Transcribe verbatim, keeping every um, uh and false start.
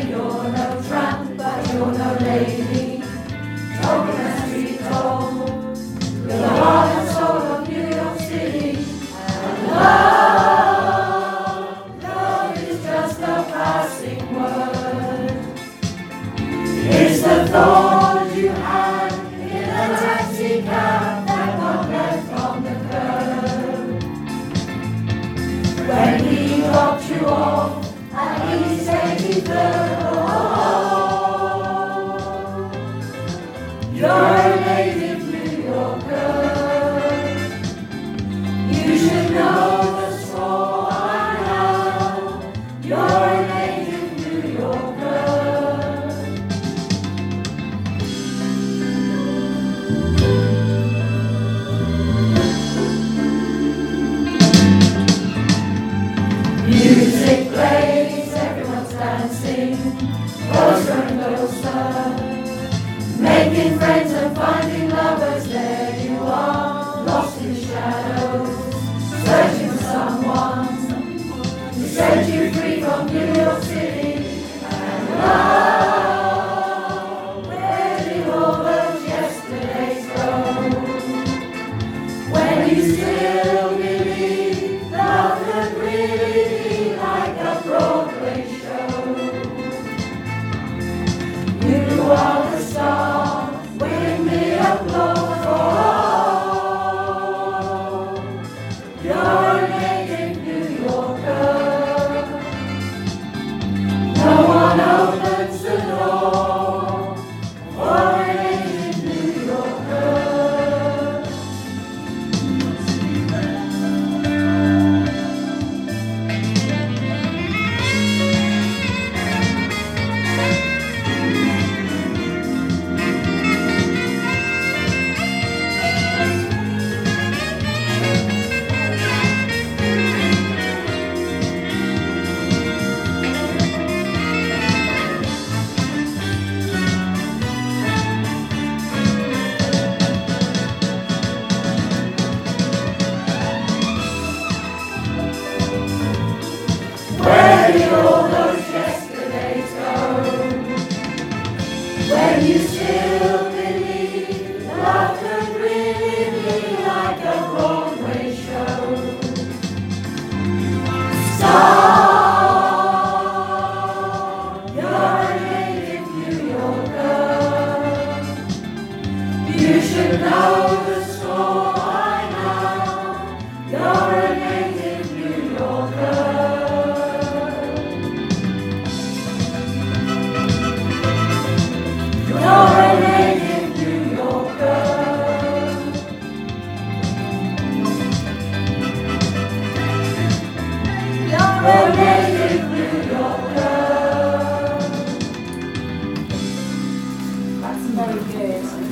you're no tramp, but you're no lady. Talking that street talk, with the heart and soul of New York City. And love, love is just a passing word. It's the thought you had in a taxi cab that got left on the curb. When he dropped you off at East eighty-third, oh, you're a native New Yorker. You should know the score now. You're a native New Yorker. Music plays, everyone's dancing, closer and closer, making friends and finding